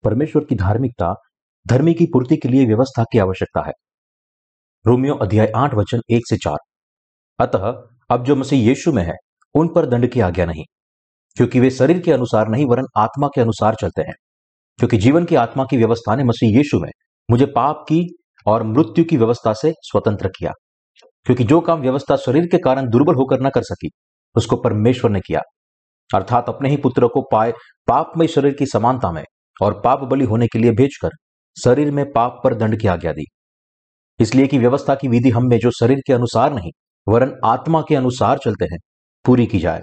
परमेश्वर की धार्मिकता धर्मी की पूर्ति के लिए व्यवस्था की आवश्यकता है। रोमियो अध्याय 8 वचन 1 से 4। अतः अब जो मसीह यीशु में है उन पर दंड की आज्ञा नहीं, क्योंकि वे शरीर के अनुसार नहीं वरन आत्मा के अनुसार चलते हैं। क्योंकि जीवन की आत्मा की व्यवस्था ने मसीह यीशु में मुझे पाप की और मृत्यु की व्यवस्था से स्वतंत्र किया। क्योंकि जो काम व्यवस्था शरीर के कारण दुर्बल होकर न कर सकी, उसको परमेश्वर ने किया, अर्थात अपने ही पुत्र को पाए पापमय शरीर की समानता में और पाप बलि होने के लिए भेजकर शरीर में पाप पर दंड की आज्ञा दी। इसलिए कि व्यवस्था की विधि हम में जो शरीर के अनुसार नहीं वरन आत्मा के अनुसार चलते हैं पूरी की जाए।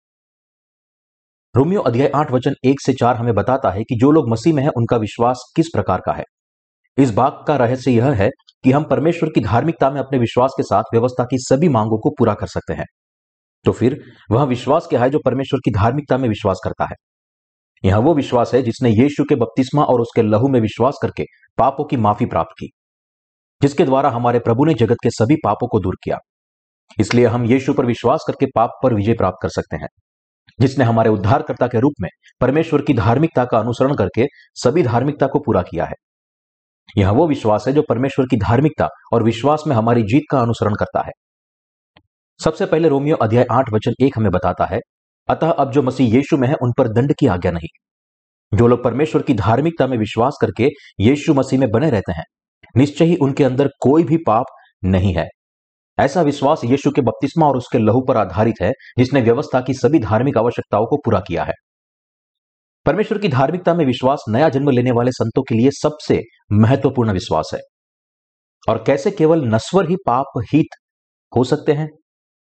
रोमियो अध्याय 8 वचन 1 से 4 हमें बताता है कि जो लोग मसीह में हैं उनका विश्वास किस प्रकार का है। इस बात का रहस्य यह है कि हम परमेश्वर की धार्मिकता में अपने विश्वास के साथ व्यवस्था की सभी मांगों को पूरा कर सकते हैं। तो फिर वह विश्वास क्या है जो परमेश्वर की धार्मिकता में विश्वास करता है? यह वो विश्वास है जिसने यीशु के बपतिस्मा और उसके लहू में विश्वास करके पापों की माफी प्राप्त की, जिसके द्वारा हमारे प्रभु ने जगत के सभी पापों को दूर किया। इसलिए हम यीशु पर विश्वास करके पाप पर विजय प्राप्त कर सकते हैं, जिसने हमारे उद्धारकर्ता के रूप में परमेश्वर की धार्मिकता का अनुसरण करके सभी धार्मिकता को पूरा किया है। यह वो विश्वास है जो परमेश्वर की धार्मिकता और विश्वास में हमारी जीत का अनुसरण करता है। सबसे पहले रोमियो अध्याय 8 वचन 1 हमें बताता है, अतः अब जो मसीह यीशु में है उन पर दंड की आज्ञा नहीं। जो लोग परमेश्वर की धार्मिकता में विश्वास करके यीशु मसीह में बने रहते हैं, निश्चय ही उनके अंदर कोई भी पाप नहीं है। ऐसा विश्वास यीशु के बपतिस्मा और उसके लहू पर आधारित है, जिसने व्यवस्था की सभी धार्मिक आवश्यकताओं को पूरा किया है। परमेश्वर की धार्मिकता में विश्वास नया जन्म लेने वाले संतों के लिए सबसे महत्वपूर्ण विश्वास है। और कैसे केवल नश्वर ही पाप हित हो सकते हैं,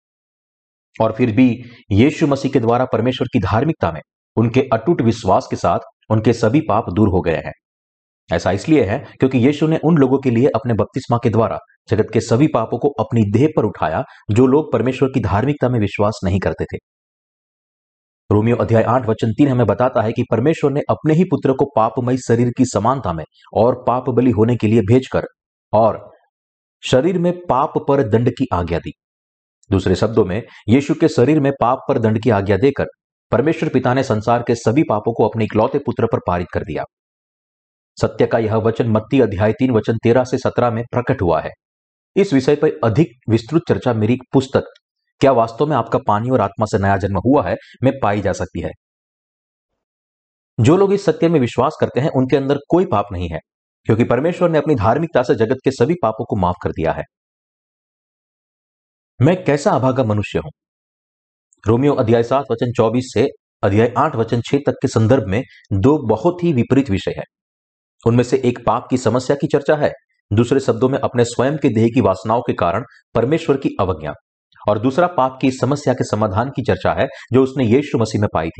और फिर भी यीशु मसीह के द्वारा परमेश्वर की धार्मिकता में उनके अटूट विश्वास के साथ उनके सभी पाप दूर हो गए हैं। ऐसा इसलिए है क्योंकि यीशु ने उन लोगों के लिए अपने बपतिस्मा के द्वारा जगत के सभी पापों को अपनी देह पर उठाया जो लोग परमेश्वर की धार्मिकता में विश्वास नहीं करते थे। रोमियो अध्याय 8 वचन 3 हमें बताता है कि परमेश्वर ने अपने ही पुत्र को पापमय शरीर की समानता में और पाप बलि होने के लिए भेजकर और शरीर में पाप पर दंड की आज्ञा दी। दूसरे शब्दों में, यीशु के शरीर में पाप पर दंड की आज्ञा देकर परमेश्वर पिता ने संसार के सभी पापों को अपने इकलौते पुत्र पर पारित कर दिया। सत्य का यह वचन मत्ती अध्याय 3 वचन 13 से 17 में प्रकट हुआ है। इस विषय पर अधिक विस्तृत चर्चा मेरी पुस्तक क्या वास्तव में आपका पानी और आत्मा से नया जन्म हुआ है में पाई जा सकती है। जो लोग इस सत्य में विश्वास करते हैं उनके अंदर कोई पाप नहीं है, क्योंकि परमेश्वर ने अपनी धार्मिकता से जगत के सभी पापों को माफ कर दिया है। मैं कैसा अभागा मनुष्य हूं। रोमियो अध्याय 7 वचन 24 से अध्याय 8 वचन 6 तक के संदर्भ में दो बहुत ही विपरीत विषय है। उनमें से एक पाप की समस्या की चर्चा है, दूसरे शब्दों में अपने स्वयं के देह की वासनाओं के कारण परमेश्वर की अवज्ञा, और दूसरा पाप की समस्या के समाधान की चर्चा है जो उसने यीशु मसीह में पाई थी।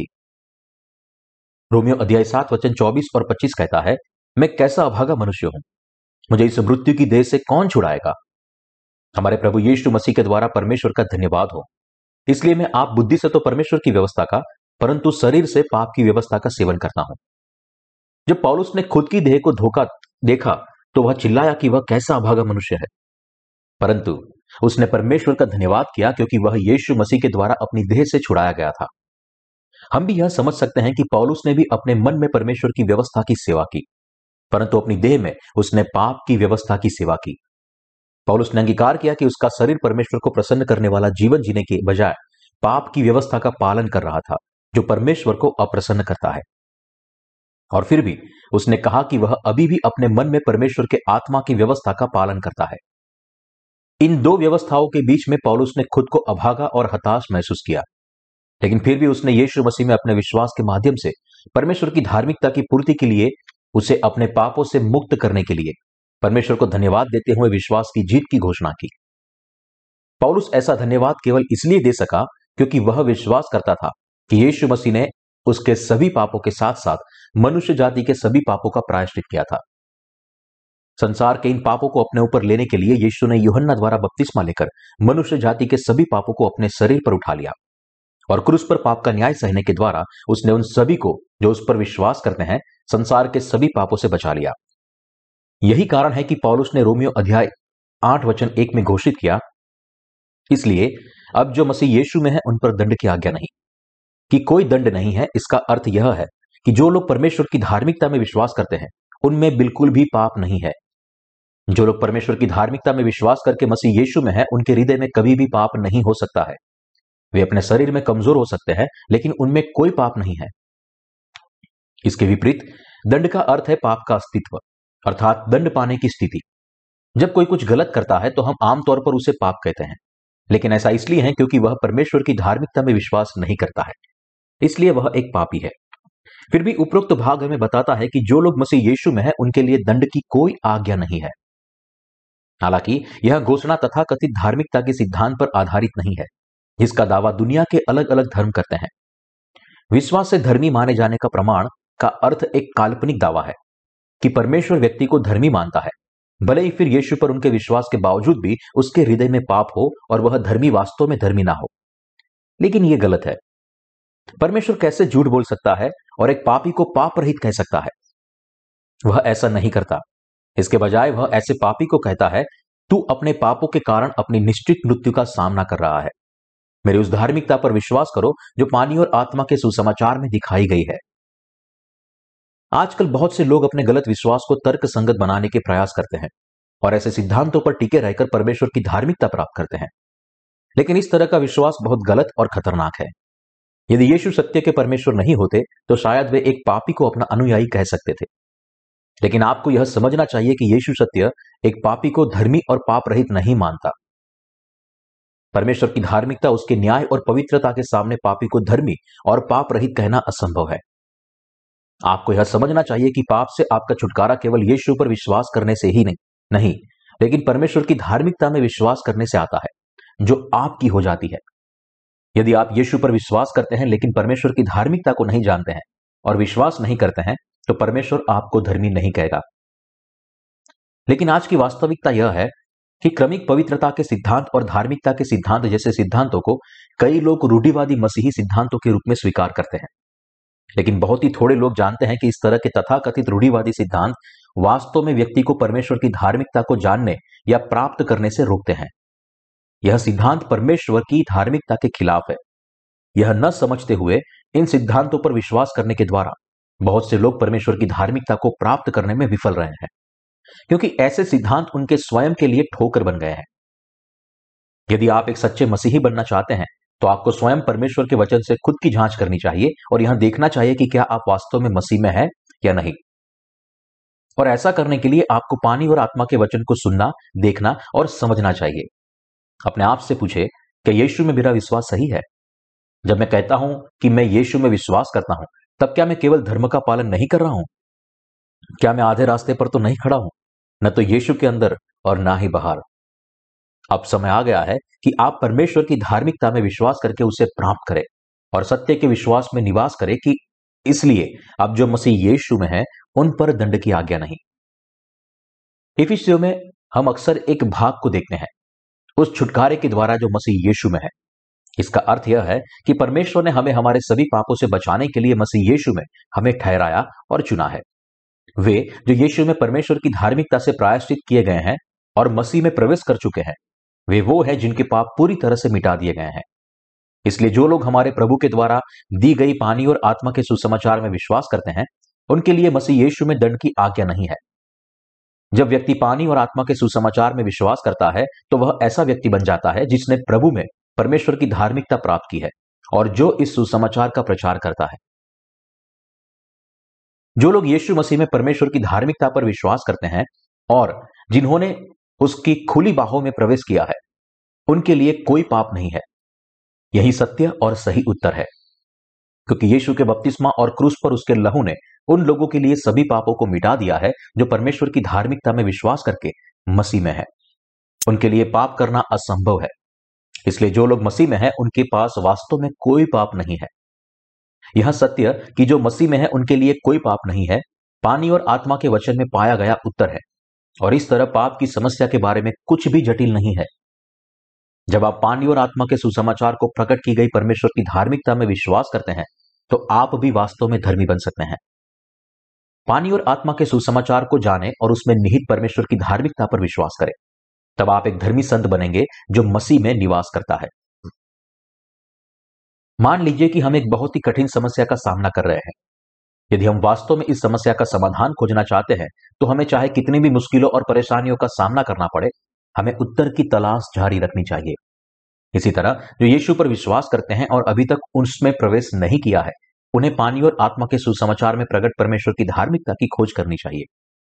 रोमियो अध्याय 7 वचन 24 और 25 कहता है, मैं कैसा अभागा मनुष्य हूं, मुझे इस मृत्यु की देह से कौन छुड़ाएगा। हमारे प्रभु यीशु मसीह के द्वारा परमेश्वर का धन्यवाद हो। इसलिए मैं आप बुद्धि से तो परमेश्वर की व्यवस्था का, परंतु शरीर से पाप की व्यवस्था का सेवन करता हूं। जब पौलुस ने खुद की देह को धोखा देखा तो वह चिल्लाया कि वह कैसा अभागा मनुष्य है, परंतु उसने परमेश्वर का धन्यवाद किया क्योंकि वह यीशु मसीह के द्वारा अपनी देह से छुड़ाया गया था। हम भी यह समझ सकते हैं कि पौलुस ने भी अपने मन में परमेश्वर की व्यवस्था की सेवा की, परंतु अपनी देह में उसने पाप की व्यवस्था की सेवा की। पौलुस ने अंगीकार किया कि उसका शरीर परमेश्वर को प्रसन्न करने वाला जीवन जीने के बजाय पाप की व्यवस्था का पालन कर रहा था, जो परमेश्वर को अप्रसन्न करता है। और फिर भी उसने कहा कि वह अभी भी अपने मन में परमेश्वर के आत्मा की व्यवस्था का पालन करता है। इन दो व्यवस्थाओं के बीच में पौलुस ने खुद को अभागा और हताश महसूस किया, लेकिन फिर भी उसने यीशु मसीह में अपने विश्वास के माध्यम से परमेश्वर की धार्मिकता की पूर्ति के लिए, उसे अपने पापों से मुक्त करने के लिए परमेश्वर को धन्यवाद देते हुए विश्वास की जीत की घोषणा की। पौलुस ऐसा धन्यवाद केवल इसलिए दे सका क्योंकि वह विश्वास करता था कि यीशु मसीह ने उसके सभी पापों के साथ साथ मनुष्य जाति के सभी पापों का प्रायश्चित किया था। संसार के इन पापों को अपने ऊपर लेने के लिए यीशु ने यूहन्ना द्वारा बपतिस्मा लेकर मनुष्य जाति के सभी पापों को अपने शरीर पर उठा लिया, और क्रूस पर पाप का न्याय सहने के द्वारा उसने उन सभी को जो उस पर विश्वास करते हैं संसार के सभी पापों से बचा लिया। यही कारण है कि पौलुस ने रोमियो अध्याय 8 वचन 1 में घोषित किया, इसलिए अब जो मसीह यीशु में है उन पर दंड की आज्ञा नहीं, कि कोई दंड नहीं है। इसका अर्थ यह है कि जो लोग परमेश्वर की धार्मिकता में विश्वास करते हैं उनमें बिल्कुल भी पाप नहीं है। जो लोग परमेश्वर की धार्मिकता में विश्वास करके मसीह यीशु में है, उनके हृदय में कभी भी पाप नहीं हो सकता है। वे अपने शरीर में कमजोर हो सकते हैं, लेकिन उनमें कोई पाप नहीं है। इसके विपरीत दंड का अर्थ है पाप का अस्तित्व, अर्थात दंड पाने की स्थिति। जब कोई कुछ गलत करता है तो हम आमतौर पर उसे पाप कहते हैं, लेकिन ऐसा इसलिए है क्योंकि वह परमेश्वर की धार्मिकता में विश्वास नहीं करता है, इसलिए वह एक पापी है। फिर भी उपरोक्त भाग हमें बताता है कि जो लोग मसीह यीशु में है उनके लिए दंड की कोई आज्ञा नहीं है। हालांकि यह घोषणा तथाकथित धार्मिकता के सिद्धांत पर आधारित नहीं है, जिसका दावा दुनिया के अलग अलग धर्म करते हैं। विश्वास से धर्मी माने जाने का प्रमाण का अर्थ एक काल्पनिक दावा है कि परमेश्वर व्यक्ति को धर्मी मानता है, भले ही फिर यीशु पर उनके विश्वास के बावजूद भी उसके हृदय में पाप हो और वह धर्मी वास्तव में धर्मी ना हो। लेकिन यह गलत है। परमेश्वर कैसे झूठ बोल सकता है और एक पापी को पाप रहित कह सकता है? वह ऐसा नहीं करता। इसके बजाय वह ऐसे पापी को कहता है, तू अपने पापों के कारण अपनी निश्चित मृत्यु का सामना कर रहा है। मेरी उस धार्मिकता पर विश्वास करो जो पानी और आत्मा के सुसमाचार में दिखाई गई है। आजकल बहुत से लोग अपने गलत विश्वास को तर्क संगत बनाने के प्रयास करते हैं और ऐसे सिद्धांतों पर टिके रहकर परमेश्वर की धार्मिकता प्राप्त करते हैं। लेकिन इस तरह का विश्वास बहुत गलत और खतरनाक है। यदि यीशु सत्य के परमेश्वर नहीं होते तो शायद वे एक पापी को अपना अनुयायी कह सकते थे। लेकिन आपको यह समझना चाहिए कि यीशु सत्य एक पापी को धर्मी और पाप रहित नहीं मानता। परमेश्वर की धार्मिकता उसके न्याय और पवित्रता के सामने पापी को धर्मी और पाप रहित कहना असंभव है। आपको यह समझना चाहिए कि पाप से आपका छुटकारा केवल यीशु पर विश्वास करने से ही नहीं, लेकिन परमेश्वर की धार्मिकता में विश्वास करने से आता है, जो आपकी हो जाती है। यदि आप यीशु पर विश्वास करते हैं लेकिन परमेश्वर की धार्मिकता को नहीं जानते हैं और विश्वास नहीं करते हैं, तो परमेश्वर आपको धर्मी नहीं कहेगा। लेकिन आज की वास्तविकता यह है कि क्रमिक पवित्रता के सिद्धांत और धार्मिकता के सिद्धांत जैसे सिद्धांतों को कई लोग रूढ़िवादी मसीही सिद्धांतों के रूप में स्वीकार करते हैं। लेकिन बहुत ही थोड़े लोग जानते हैं कि इस तरह के तथाकथित रूढ़िवादी सिद्धांत वास्तव में व्यक्ति को परमेश्वर की धार्मिकता को जानने या प्राप्त करने से रोकते हैं। यह सिद्धांत परमेश्वर की धार्मिकता के खिलाफ है। यह न समझते हुए इन सिद्धांतों पर विश्वास करने के द्वारा बहुत से लोग परमेश्वर की धार्मिकता को प्राप्त करने में विफल रहे हैं, क्योंकि ऐसे सिद्धांत उनके स्वयं के लिए ठोकर बन गए हैं। यदि आप एक सच्चे मसीही बनना चाहते हैं तो आपको स्वयं परमेश्वर के वचन से खुद की जांच करनी चाहिए और यह देखना चाहिए कि क्या आप वास्तव में मसीह में हैं या नहीं। और ऐसा करने के लिए आपको पानी और आत्मा के वचन को सुनना, देखना और समझना चाहिए। अपने आप से पूछे, क्या यीशु में मेरा विश्वास सही है? जब मैं कहता हूं कि मैं यीशु में विश्वास करता हूं, तब क्या मैं केवल धर्म का पालन नहीं कर रहा हूं? क्या मैं आधे रास्ते पर तो नहीं खड़ा हूं, न तो यीशु के अंदर और ना ही बाहर। अब समय आ गया है कि आप परमेश्वर की धार्मिकता में विश्वास करके उसे प्राप्त करें और सत्य के विश्वास में निवास करें कि इसलिए अब जो मसीह यीशु में है उन पर दंड की आज्ञा नहीं। इफिसियों में हम अक्सर एक भाग को देखते हैं, उस छुटकारे के द्वारा जो मसीह यीशु में है। इसका अर्थ यह है कि परमेश्वर ने हमें हमारे सभी पापों से बचाने के लिए मसीह यीशु में हमें ठहराया और चुना है। वे जो यीशु में परमेश्वर की धार्मिकता से प्रायश्चित किए गए हैं और मसीह में प्रवेश कर चुके हैं, वे वो है जिनके पाप पूरी तरह से मिटा दिए गए हैं। इसलिए जो लोग हमारे प्रभु के द्वारा दी गई पानी और आत्मा के सुसमाचार में विश्वास करते हैं, उनके लिए मसीह यीशु में दंड की आज्ञा नहीं है। जब व्यक्ति पानी और आत्मा के सुसमाचार में विश्वास करता है तो वह ऐसा व्यक्ति बन जाता है जिसने प्रभु में परमेश्वर की धार्मिकता प्राप्त की है और जो इस सुसमाचार का प्रचार करता है। जो लोग यीशु मसीह में परमेश्वर की धार्मिकता पर विश्वास करते हैं और जिन्होंने उसकी खुली बाहों में प्रवेश किया है, उनके लिए कोई पाप नहीं है। यही सत्य और सही उत्तर है, क्योंकि यीशु के बपतिस्मा और क्रूस पर उसके लहू ने उन लोगों के लिए सभी पापों को मिटा दिया है जो परमेश्वर की धार्मिकता में विश्वास करके मसीह में है। उनके लिए पाप करना असंभव है। इसलिए जो लोग मसीह में हैं, उनके पास वास्तव में कोई पाप नहीं है। यह सत्य कि जो मसीह में है उनके लिए कोई पाप नहीं है, पानी और आत्मा के वचन में पाया गया उत्तर है। और इस तरह पाप की समस्या के बारे में कुछ भी जटिल नहीं है। जब आप पानी और आत्मा के सुसमाचार को प्रकट की गई परमेश्वर की धार्मिकता में विश्वास करते हैं, तो आप भी वास्तव में धर्मी बन सकते हैं। पानी और आत्मा के सुसमाचार को जानें और उसमें निहित परमेश्वर की धार्मिकता पर विश्वास करें। तब आप एक धर्मी संत बनेंगे जो मसीह में निवास करता है। मान लीजिए कि हम एक बहुत ही कठिन समस्या का सामना कर रहे हैं। यदि हम वास्तव में इस समस्या का समाधान खोजना चाहते हैं तो हमें चाहे कितनी भी मुश्किलों और परेशानियों का सामना करना पड़े, हमें उत्तर की तलाश जारी रखनी चाहिए। इसी तरह जो यीशु पर विश्वास करते हैं और अभी तक उसमें प्रवेश नहीं किया है, उन्हें पानी और आत्मा के सुसमाचार में प्रकट परमेश्वर की धार्मिकता की खोज करनी चाहिए।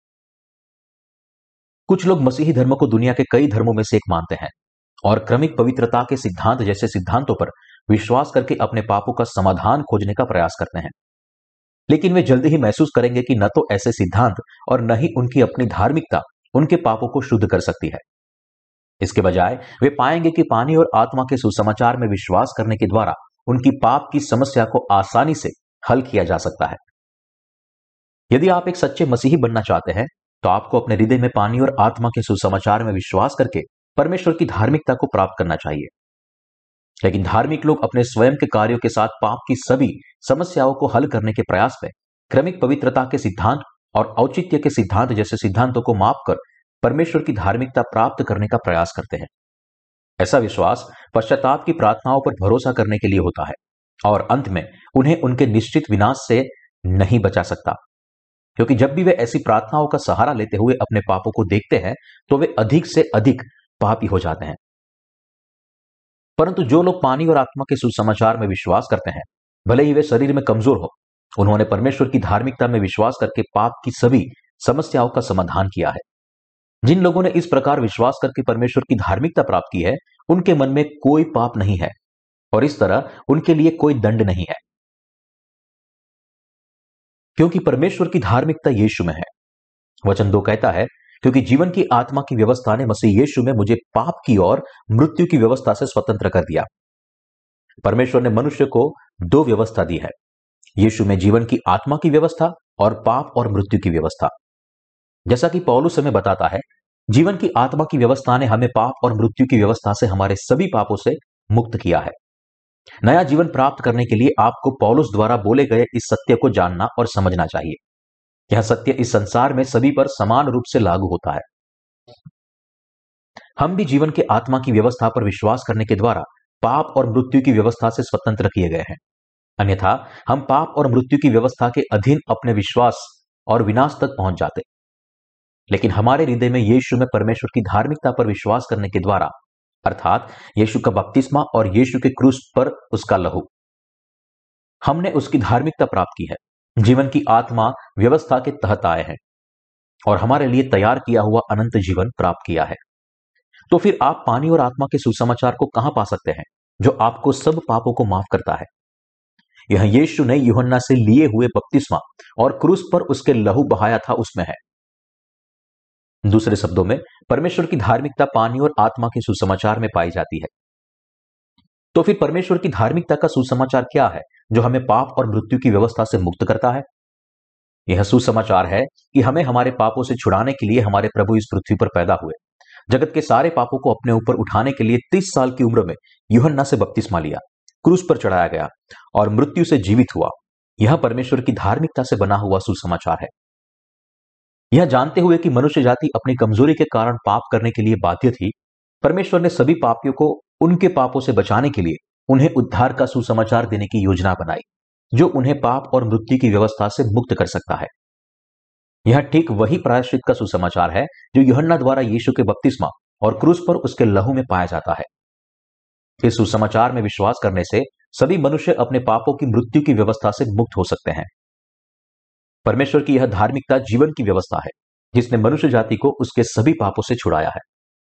कुछ लोग मसीही धर्म को दुनिया के कई धर्मों में से एक मानते हैं और क्रमिक पवित्रता के सिद्धांत जैसे सिद्धांतों पर विश्वास करके अपने पापों का समाधान खोजने का प्रयास करते हैं। लेकिन वे जल्दी ही महसूस करेंगे कि न तो ऐसे सिद्धांत और न ही उनकी अपनी धार्मिकता उनके पापों को शुद्ध कर सकती है। इसके बजाय वे पाएंगे कि पानी और आत्मा के सुसमाचार में विश्वास करने के द्वारा उनकी पाप की समस्या को आसानी से हल किया जा सकता है। यदि आप एक सच्चे मसीही बनना चाहते हैं तो आपको अपने हृदय में पानी और आत्मा के सुसमाचार में विश्वास करके परमेश्वर की धार्मिकता को प्राप्त करना चाहिए। लेकिन धार्मिक लोग अपने स्वयं के कार्यों के साथ पाप की सभी समस्याओं को हल करने के प्रयास में क्रमिक पवित्रता के सिद्धांत और औचित्य के सिद्धांत जैसे सिद्धांतों को मापकर परमेश्वर की धार्मिकता प्राप्त करने का प्रयास करते हैं। ऐसा विश्वास पश्चाताप की प्रार्थनाओं पर भरोसा करने के लिए होता है और अंत में उन्हें उनके निश्चित विनाश से नहीं बचा सकता, क्योंकि जब भी वे ऐसी प्रार्थनाओं का सहारा लेते हुए अपने पापों को देखते हैं तो वे अधिक से अधिक पापी हो जाते हैं। परंतु जो लोग पानी और आत्मा के सुसमाचार में विश्वास करते हैं, भले ही वे शरीर में कमजोर हो, उन्होंने परमेश्वर की धार्मिकता में विश्वास करके पाप की सभी समस्याओं का समाधान किया है। जिन लोगों ने इस प्रकार विश्वास करके परमेश्वर की धार्मिकता प्राप्त की है, उनके मन में कोई पाप नहीं है और इस तरह उनके लिए कोई दंड नहीं है, क्योंकि परमेश्वर की धार्मिकता यीशु में है। वचन 2 कहता है, क्योंकि जीवन की आत्मा की व्यवस्था ने मसीह यीशु में मुझे पाप की और मृत्यु की व्यवस्था से स्वतंत्र कर दिया। परमेश्वर ने मनुष्य को दो व्यवस्था दी है, यीशु में जीवन की आत्मा की व्यवस्था और पाप और मृत्यु की व्यवस्था। जैसा कि पौलुस हमें बताता है, जीवन की आत्मा की व्यवस्था ने हमें पाप और मृत्यु की व्यवस्था से हमारे सभी पापों से मुक्त किया है। नया जीवन प्राप्त करने के लिए आपको पौलुस द्वारा बोले गए इस सत्य को जानना और समझना चाहिए। यह सत्य इस संसार में सभी पर समान रूप से लागू होता है। हम भी जीवन के आत्मा की व्यवस्था पर विश्वास करने के द्वारा पाप और मृत्यु की व्यवस्था से स्वतंत्र किए गए हैं। अन्यथा हम पाप और मृत्यु की व्यवस्था के अधीन अपने विश्वास और विनाश तक पहुंच जाते। लेकिन हमारे हृदय में यीशु में परमेश्वर की धार्मिकता पर विश्वास करने के द्वारा, अर्थात यीशु का बपतिस्मा और यीशु के क्रूस पर उसका लहू, हमने उसकी धार्मिकता प्राप्त की है। जीवन की आत्मा व्यवस्था के तहत आए हैं और हमारे लिए तैयार किया हुआ अनंत जीवन प्राप्त किया है। तो फिर आप पानी और आत्मा के सुसमाचार को कहां पा सकते हैं, जो आपको सब पापों को माफ करता है? यह यीशु ने यूहन्ना से लिए हुए बपतिस्मा और क्रूस पर उसके लहू बहाया था, उसमें है। दूसरे शब्दों में, परमेश्वर की धार्मिकता पानी और आत्मा के सुसमाचार में पाई जाती है। तो फिर परमेश्वर की धार्मिकता का सुसमाचार क्या है जो हमें पाप और मृत्यु की व्यवस्था से मुक्त करता है? यह सुसमाचार है कि हमें हमारे पापों से छुड़ाने के लिए हमारे प्रभु इस पृथ्वी पर पैदा हुए, जगत के सारे पापों को अपने ऊपर उठाने के लिए 30 साल की उम्र में यूहन्ना से बपतिस्मा लिया, क्रूस पर चढ़ाया गया और मृत्यु से जीवित हुआ। यह परमेश्वर की धार्मिकता से बना हुआ सुसमाचार है। यह जानते हुए कि मनुष्य जाति अपनी कमजोरी के कारण पाप करने के लिए बाध्य थी, परमेश्वर ने सभी पापियों को उनके पापों से बचाने के लिए उन्हें उद्धार का सुसमाचार देने की योजना बनाई, जो उन्हें पाप और मृत्यु की व्यवस्था से मुक्त कर सकता है। यह ठीक वही प्रायश्चित का सुसमाचार है जो यूहन्ना द्वारा यीशु के बपतिस्मा और क्रूस पर उसके लहू में पाया जाता है। इस सुसमाचार में विश्वास करने से सभी मनुष्य अपने पापों की मृत्यु की व्यवस्था से मुक्त हो सकते हैं। परमेश्वर की यह धार्मिकता जीवन की व्यवस्था है जिसने मनुष्य जाति को उसके सभी पापों से छुड़ाया है।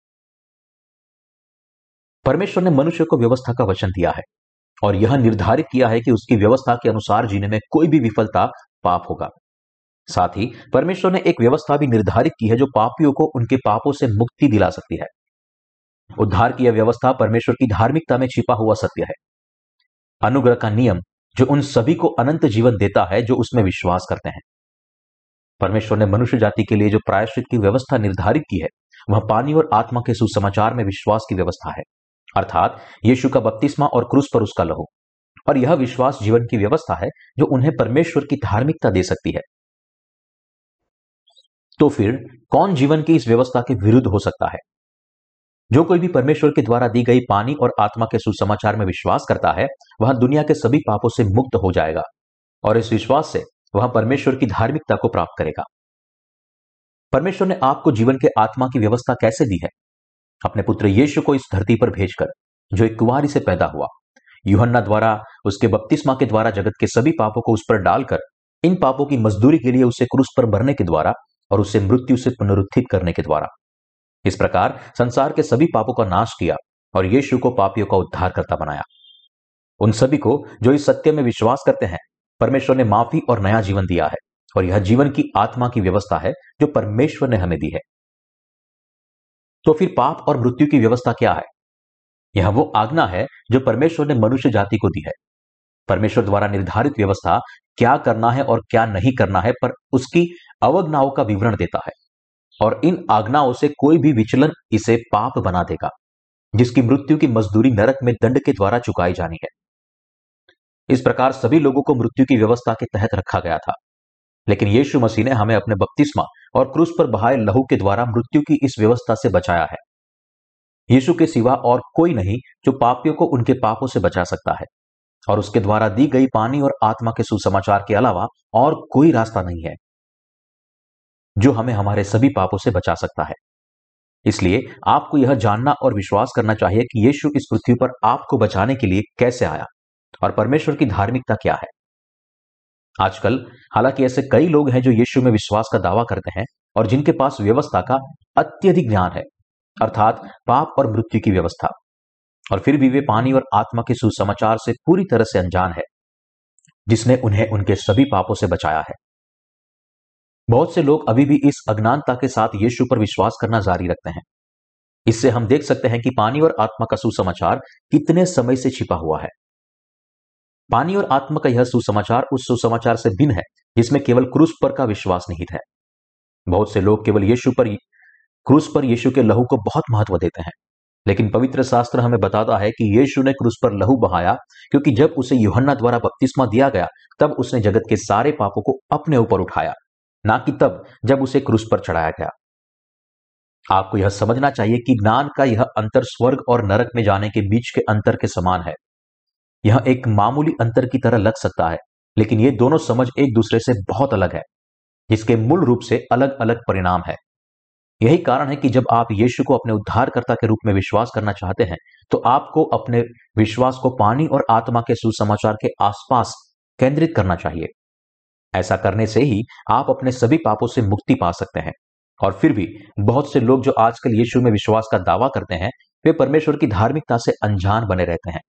परमेश्वर ने मनुष्य को व्यवस्था का वचन दिया है और यह निर्धारित किया है कि उसकी व्यवस्था के अनुसार जीने में कोई भी विफलता पाप होगा। साथ ही परमेश्वर ने एक व्यवस्था भी निर्धारित की है जो पापियों को उनके पापों से मुक्ति दिला सकती है। उद्धार की यह व्यवस्था परमेश्वर की धार्मिकता में छिपा हुआ सत्य है, अनुग्रह का नियम जो उन सभी को अनंत जीवन देता है जो उसमें विश्वास करते हैं। परमेश्वर ने मनुष्य जाति के लिए जो प्रायश्चित की व्यवस्था निर्धारित की है, वह पानी और आत्मा के सुसमाचार में विश्वास की व्यवस्था है, अर्थात यीशु का बपतिस्मा और क्रूस पर उसका लहू। और यह विश्वास जीवन की व्यवस्था है जो उन्हें परमेश्वर की धार्मिकता दे सकती है। तो फिर कौन जीवन की इस व्यवस्था के विरुद्ध हो सकता है? जो कोई भी परमेश्वर के द्वारा दी गई पानी और आत्मा के सुसमाचार में विश्वास करता है, वह दुनिया के सभी पापों से मुक्त हो जाएगा और इस विश्वास से वह परमेश्वर की धार्मिकता को प्राप्त करेगा। परमेश्वर ने आपको जीवन के आत्मा की व्यवस्था कैसे दी है? अपने पुत्र यीशु को इस धरती पर भेजकर, जो एक कुंवारी से पैदा हुआ, यूहन्ना द्वारा उसके बपतिस्मा के द्वारा जगत के सभी पापों को उस पर डालकर, इन पापों की मजदूरी के लिए उसे क्रूस पर मरने के द्वारा और उसे मृत्यु से पुनरुत्थित करने के द्वारा इस प्रकार संसार के सभी पापों का नाश किया और यीशु को पापियों का उद्धारकर्ता बनाया। उन सभी को जो इस सत्य में विश्वास करते हैं, परमेश्वर ने माफी और नया जीवन दिया है, और यह जीवन की आत्मा की व्यवस्था है जो परमेश्वर ने हमें दी है। तो फिर पाप और मृत्यु की व्यवस्था क्या है? यह वो आज्ञा है जो परमेश्वर ने मनुष्य जाति को दी है। परमेश्वर द्वारा निर्धारित व्यवस्था क्या करना है और क्या नहीं करना है पर उसकी अवज्ञाओं का विवरण देता है, और इन आज्ञाओं से कोई भी विचलन इसे पाप बना देगा, जिसकी मृत्यु की मजदूरी नरक में दंड के द्वारा चुकाई जानी है। इस प्रकार सभी लोगों को मृत्यु की व्यवस्था के तहत रखा गया था, लेकिन यीशु मसीह ने हमें अपने बपतिस्मा और क्रूस पर बहाए लहू के द्वारा मृत्यु की इस व्यवस्था से बचाया है। यीशु के सिवा और कोई नहीं जो पापियों को उनके पापों से बचा सकता है, और उसके द्वारा दी गई पानी और आत्मा के सुसमाचार के अलावा और कोई रास्ता नहीं है जो हमें हमारे सभी पापों से बचा सकता है। इसलिए आपको यह जानना और विश्वास करना चाहिए कि यीशु इस पृथ्वी पर आपको बचाने के लिए कैसे आया और परमेश्वर की धार्मिकता क्या है। आजकल हालांकि ऐसे कई लोग हैं जो यीशु में विश्वास का दावा करते हैं और जिनके पास व्यवस्था का अत्यधिक ज्ञान है, अर्थात पाप और मृत्यु की व्यवस्था, और फिर भी वे पानी और आत्मा के सुसमाचार से पूरी तरह से अनजान है, जिसने उन्हें उनके सभी पापों से बचाया है। बहुत से लोग अभी भी इस अज्ञानता के साथ यीशु पर विश्वास करना जारी रखते हैं। इससे हम देख सकते हैं कि पानी और आत्मा का सुसमाचार कितने समय से छिपा हुआ है। पानी और आत्मा का यह सुसमाचार उस सुसमाचार से भिन्न है जिसमें केवल क्रूस पर का विश्वास निहित है। बहुत से लोग केवल क्रूस पर यीशु के लहू को बहुत महत्व देते हैं, लेकिन पवित्र शास्त्र हमें बताता है कि यीशु ने क्रूस पर लहू बहाया क्योंकि जब उसे यूहन्ना द्वारा बपतिस्मा दिया गया तब उसने जगत के सारे पापों को अपने ऊपर उठाया, ना कि तब जब उसे क्रूस पर चढ़ाया गया। आपको यह समझना चाहिए कि ज्ञान का यह अंतर स्वर्ग और नरक में जाने के बीच के अंतर के समान है। यह एक मामूली अंतर की तरह लग सकता है, लेकिन ये दोनों समझ एक दूसरे से बहुत अलग है, जिसके मूल रूप से अलग अलग परिणाम है। यही कारण है कि जब आप यीशु को अपने उद्धारकर्ता के रूप में विश्वास करना चाहते हैं, तो आपको अपने विश्वास को पानी और आत्मा के सुसमाचार के आसपास केंद्रित करना चाहिए। ऐसा करने से ही आप अपने सभी पापों से मुक्ति पा सकते हैं। और फिर भी बहुत से लोग जो आजकल यीशु में विश्वास का दावा करते हैं, वे परमेश्वर की धार्मिकता से अनजान बने रहते हैं।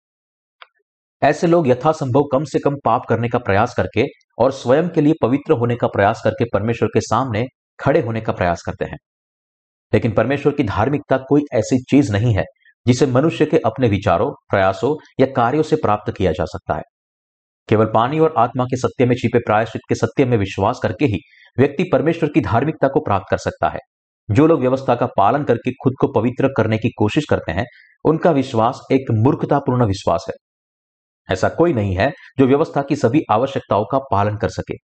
ऐसे लोग यथासंभव कम से कम पाप करने का प्रयास करके और स्वयं के लिए पवित्र होने का प्रयास करके परमेश्वर के सामने खड़े होने का प्रयास करते हैं। लेकिन परमेश्वर की धार्मिकता कोई ऐसी चीज नहीं है जिसे मनुष्य के अपने विचारों, प्रयासों या कार्यों से प्राप्त किया जा सकता है। केवल पानी और आत्मा के सत्य में छिपे प्रायश्चित के सत्य में विश्वास करके ही व्यक्ति परमेश्वर की धार्मिकता को प्राप्त कर सकता है। जो लोग व्यवस्था का पालन करके खुद को पवित्र करने की कोशिश करते हैं, उनका विश्वास एक मूर्खतापूर्ण विश्वास है। ऐसा कोई नहीं है जो व्यवस्था की सभी आवश्यकताओं का पालन कर सके।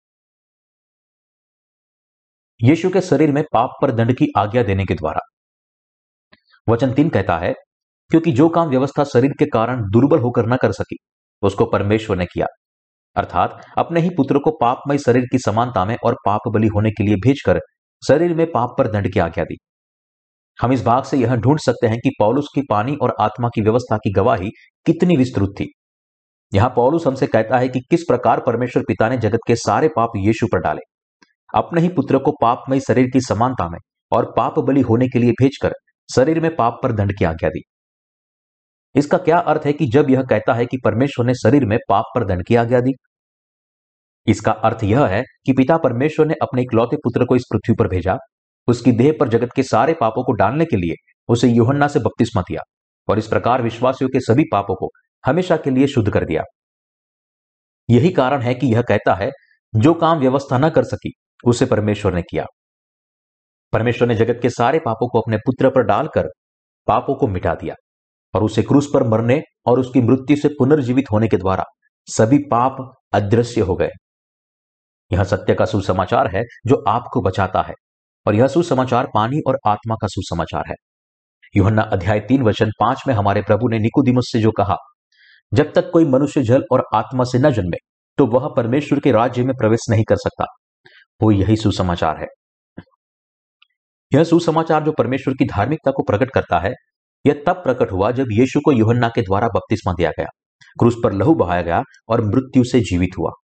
यीशु के शरीर में पाप पर दंड की आज्ञा देने के द्वारा वचन 3 कहता है, क्योंकि जो काम व्यवस्था शरीर के कारण दुर्बल होकर न कर सकी, उसको परमेश्वर ने किया, अर्थात अपने ही पुत्र को पापमय शरीर की समानता में और पाप बलि होने के लिए भेजकर शरीर में पाप पर दंड की आज्ञा दी। हम इस भाग से यह ढूंढ सकते हैं कि पौलुस की पानी और आत्मा की व्यवस्था की गवाही कितनी विस्तृत थी। यहां पौलुस हमसे कहता है कि किस प्रकार परमेश्वर पिता ने जगत के सारे पाप यीशु पर डाले, अपने ही पुत्र को पापमय शरीर की समानता में और पाप बलि होने के लिए भेजकर शरीर में पाप पर दंड की आज्ञा दी। इसका क्या अर्थ है कि जब यह कहता है कि परमेश्वर ने शरीर में पाप पर दंड की आज्ञा दी? इसका अर्थ यह है कि पिता परमेश्वर ने अपने इकलौते पुत्र को इस पृथ्वी पर भेजा, उसकी देह पर जगत के सारे पापों को डालने के लिए उसे यूहन्ना से बपतिस्मा दिया और इस प्रकार विश्वासियों के सभी पापों को हमेशा के लिए शुद्ध कर दिया। यही कारण है कि यह कहता है, जो काम व्यवस्था न कर सकी उसे परमेश्वर ने किया। परमेश्वर ने जगत के सारे पापों को अपने पुत्र पर डालकर पापों को मिटा दिया और उसे क्रूस पर मरने और उसकी मृत्यु से पुनर्जीवित होने के द्वारा सभी पाप अदृश्य हो गए। यह सत्य का सुसमाचार है जो आपको बचाता है, और यह सुसमाचार पानी और आत्मा का सुसमाचार है। यूहन्ना अध्याय 3 वचन 5 में हमारे प्रभु ने निकोदेमुस से जो कहा, जब तक कोई मनुष्य जल और आत्मा से न जन्मे तो वह परमेश्वर के राज्य में प्रवेश नहीं कर सकता। वो यही सुसमाचार है। यह सुसमाचार जो परमेश्वर की धार्मिकता को प्रकट करता है, यह तब प्रकट हुआ जब यीशु को यूहन्ना के द्वारा बपतिस्मा दिया गया, क्रूस पर लहू बहाया गया और मृत्यु से जीवित हुआ।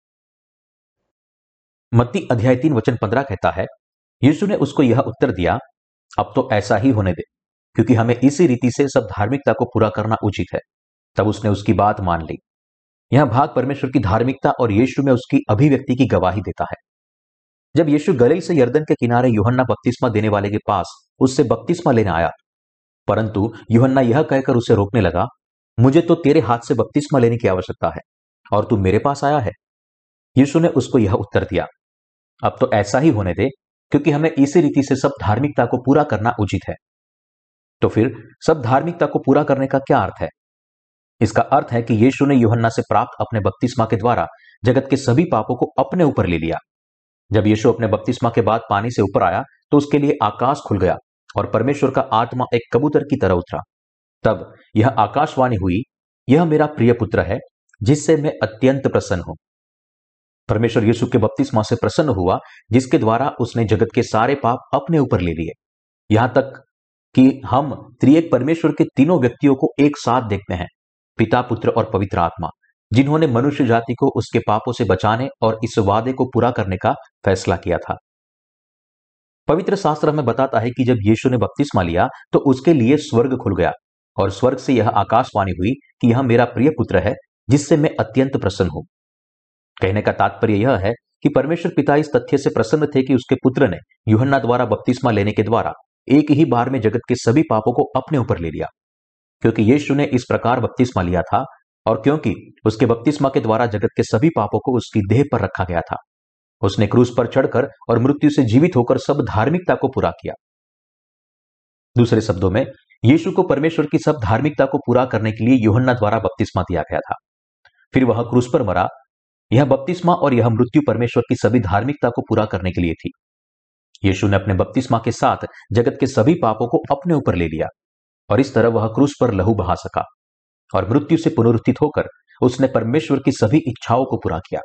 मत्ती अध्याय 3 वचन 15 कहता है, यीशु ने उसको यह उत्तर दिया, अब तो ऐसा ही होने दे, क्योंकि हमें इसी रीति से सब धार्मिकता को पूरा करना उचित है। तब उसने उसकी बात मान ली। यह भाग परमेश्वर की धार्मिकता और यीशु में उसकी अभिव्यक्ति की गवाही देता है। जब यीशु गलील से यरदन के किनारे यूहन्ना बपतिस्मा देने वाले के पास उससे बपतिस्मा लेने आया, परंतु यूहन्ना यह कहकर उसे रोकने लगा, मुझे तो तेरे हाथ से बपतिस्मा लेने की आवश्यकता है और तू मेरे पास आया है। यीशु ने उसको यह उत्तर दिया, अब तो ऐसा ही होने दे, क्योंकि हमें इसी रीति से सब धार्मिकता को पूरा करना उचित है। तो फिर सब धार्मिकता को पूरा करने का क्या अर्थ है? इसका अर्थ है कि यीशु ने यूहन्ना से प्राप्त अपने बपतिस्मा के द्वारा जगत के सभी पापों को अपने ऊपर ले लिया। जब यीशु अपने बपतिस्मा के बाद पानी से ऊपर आया तो उसके लिए आकाश खुल गया और परमेश्वर का आत्मा एक कबूतर की तरह उतरा। तब यह आकाशवाणी हुई, यह मेरा प्रिय पुत्र है, जिससे मैं अत्यंत प्रसन्न हूं। परमेश्वर यीशु के बपतिस्मा से प्रसन्न हुआ, जिसके द्वारा उसने जगत के सारे पाप अपने ऊपर ले लिए। यहां तक कि हम त्रिएक परमेश्वर के तीनों व्यक्तियों को एक साथ देखते हैं, पिता, पुत्र और पवित्र आत्मा, जिन्होंने मनुष्य जाति को उसके पापों से बचाने और इस वादे को पूरा करने का फैसला किया था। पवित्र शास्त्र हमें बताता है कि जब यीशु ने बपतिस्मा लिया तो उसके लिए स्वर्ग खुल गया और स्वर्ग से यह आकाशवाणी हुई कि यह मेरा प्रिय पुत्र है, जिससे मैं अत्यंत प्रसन्न हूं। कहने का तात्पर्य यह है कि परमेश्वर पिता इस तथ्य से प्रसन्न थे कि उसके पुत्र ने यूहन्ना द्वारा बपतिस्मा लेने के द्वारा एक ही बार में जगत के सभी पापों को अपने ऊपर ले लिया। क्योंकि यीशु ने इस प्रकार बपतिस्मा लिया था और क्योंकि उसके बपतिस्मा के द्वारा जगत के सभी पापों को उसकी देह पर रखा गया था, उसने क्रूस पर चढ़कर और मृत्यु से जीवित होकर सब धार्मिकता को पूरा किया। दूसरे शब्दों में, यीशु को परमेश्वर की सब धार्मिकता को पूरा करने के लिए यूहन्ना द्वारा बपतिस्मा दिया गया था। फिर वह क्रूस पर मरा। यह बपतिस्मा और यह मृत्यु परमेश्वर की सभी धार्मिकता को पूरा करने के लिए थी। यीशु ने अपने बपतिस्मा के साथ जगत के सभी पापों को अपने ऊपर ले लिया और इस तरह वह क्रूस पर लहू बहा सका और मृत्यु से पुनरुत्थित होकर उसने परमेश्वर की सभी इच्छाओं को पूरा किया।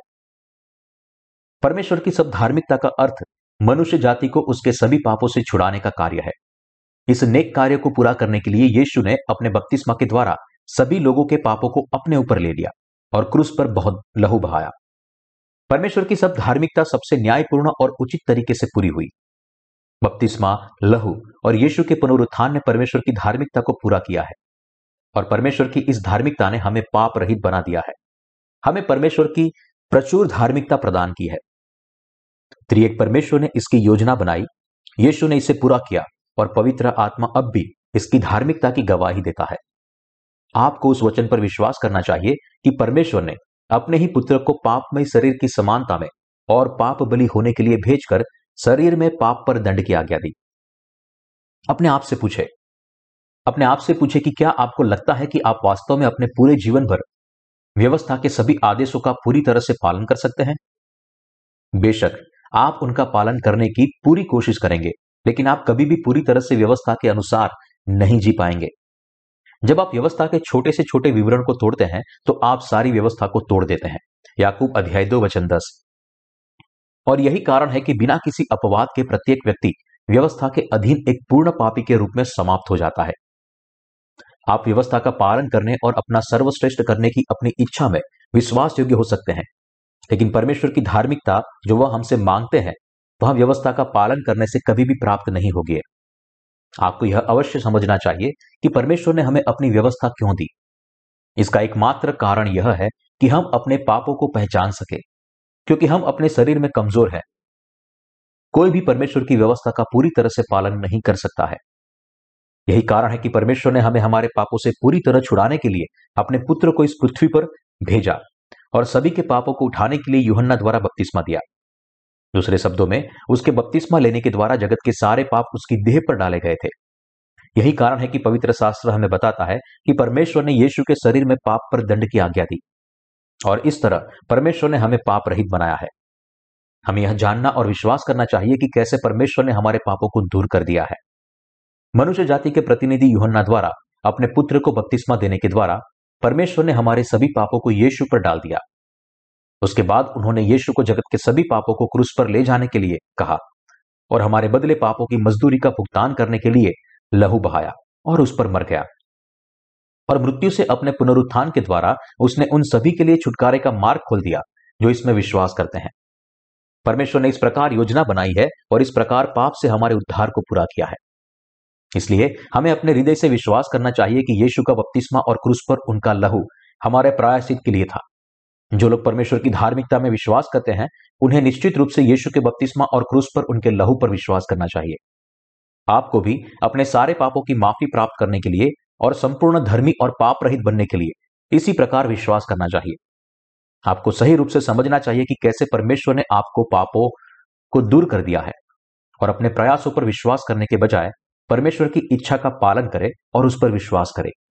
परमेश्वर की सब धार्मिकता का अर्थ मनुष्य जाति को उसके सभी पापों से छुड़ाने का कार्य है। इस नेक कार्य को पूरा करने के लिए यीशु ने अपने बपतिस्मा के द्वारा सभी लोगों के पापों को अपने ऊपर ले लिया और क्रूस पर बहुत लहू बहाया। परमेश्वर की सब धार्मिकता सबसे न्यायपूर्ण और उचित तरीके से पूरी हुई। बपतिस्मा, लहू और यीशु के पुनरुत्थान ने परमेश्वर की धार्मिकता को पूरा किया है और परमेश्वर की इस धार्मिकता ने हमें पाप रहित बना दिया है। हमें परमेश्वर की प्रचुर धार्मिकता प्रदान की है। त्रिएक परमेश्वर ने इसकी योजना बनाई, यीशु ने इसे पूरा किया और पवित्र आत्मा अब भी इसकी धार्मिकता की गवाही देता है। आपको उस वचन पर विश्वास करना चाहिए कि परमेश्वर ने अपने ही पुत्र को पापमय शरीर की समानता में और पाप बलि होने के लिए भेजकर शरीर में पाप पर दंड की आज्ञा दी। अपने आप से पूछे कि क्या आपको लगता है कि आप वास्तव में अपने पूरे जीवन भर व्यवस्था के सभी आदेशों का पूरी तरह से पालन कर सकते हैं? बेशक आप उनका पालन करने की पूरी कोशिश करेंगे, लेकिन आप कभी भी पूरी तरह से व्यवस्था के अनुसार नहीं जी पाएंगे। जब आप व्यवस्था के छोटे से छोटे विवरण को तोड़ते हैं तो आप सारी व्यवस्था को तोड़ देते हैं। याकूब अध्याय 2 वचन 10। और यही कारण है कि बिना किसी अपवाद के प्रत्येक व्यक्ति व्यवस्था के अधीन एक पूर्ण पापी के रूप में समाप्त हो जाता है। आप व्यवस्था का पालन करने और अपना सर्वश्रेष्ठ करने की अपनी इच्छा में विश्वास योग्य हो सकते हैं, लेकिन परमेश्वर की धार्मिकता जो वह हमसे मांगते हैं वह व्यवस्था का पालन करने से कभी भी प्राप्त नहीं होगी। आपको यह अवश्य समझना चाहिए कि परमेश्वर ने हमें अपनी व्यवस्था क्यों दी। इसका एकमात्र कारण यह है कि हम अपने पापों को पहचान सके, क्योंकि हम अपने शरीर में कमजोर हैं। कोई भी परमेश्वर की व्यवस्था का पूरी तरह से पालन नहीं कर सकता है। यही कारण है कि परमेश्वर ने हमें हमारे पापों से पूरी तरह छुड़ाने के लिए अपने पुत्र को इस पृथ्वी पर भेजा और सभी के पापों को उठाने के लिए यूहन्ना द्वारा बपतिस्मा दिया। दूसरे शब्दों में, उसके बपतिस्मा लेने के द्वारा जगत के सारे पाप उसकी देह पर डाले गए थे। यही कारण है कि पवित्र शास्त्र हमें बताता है कि परमेश्वर ने यीशु के शरीर में पाप पर दंड की आज्ञा दी और इस तरह परमेश्वर ने हमें पाप रहित बनाया है। हमें यह जानना और विश्वास करना चाहिए कि कैसे परमेश्वर ने हमारे पापों को दूर कर दिया है। मनुष्य जाति के प्रतिनिधि यूहन्ना द्वारा अपने पुत्र को बपतिस्मा देने के द्वारा परमेश्वर ने हमारे सभी पापों को यीशु पर डाल दिया। उसके बाद उन्होंने यीशु को जगत के सभी पापों को क्रूस पर ले जाने के लिए कहा और हमारे बदले पापों की मजदूरी का भुगतान करने के लिए लहू बहाया और उस पर मर गया। और मृत्यु से अपने पुनरुत्थान के द्वारा उसने उन सभी के लिए छुटकारे का मार्ग खोल दिया जो इसमें विश्वास करते हैं। परमेश्वर ने इस प्रकार योजना बनाई है और इस प्रकार पाप से हमारे उद्धार को पूरा किया है। इसलिए हमें अपने हृदय से विश्वास करना चाहिए कि यीशु का बपतिस्मा और क्रूस पर उनका लहू हमारे प्रायश्चित के लिए था। जो लोग परमेश्वर की धार्मिकता में विश्वास करते हैं उन्हें निश्चित रूप से यीशु के बपतिस्मा और क्रूस पर उनके लहू पर विश्वास करना चाहिए। आपको भी अपने सारे पापों की माफी प्राप्त करने के लिए और संपूर्ण धर्मी और पाप रहित बनने के लिए इसी प्रकार विश्वास करना चाहिए। आपको सही रूप से समझना चाहिए कि कैसे परमेश्वर ने आपको पापों को दूर कर दिया है और अपने प्रयासों पर विश्वास करने के बजाय परमेश्वर की इच्छा का पालन करें और उस पर विश्वास करें।